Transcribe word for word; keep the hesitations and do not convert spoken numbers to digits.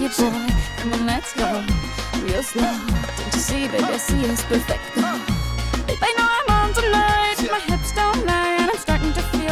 it, boy. Come on, let's go. Real slow. Don't you see, baby, I see it's perfect. Babe, I know I'm on tonight. My hips don't lie.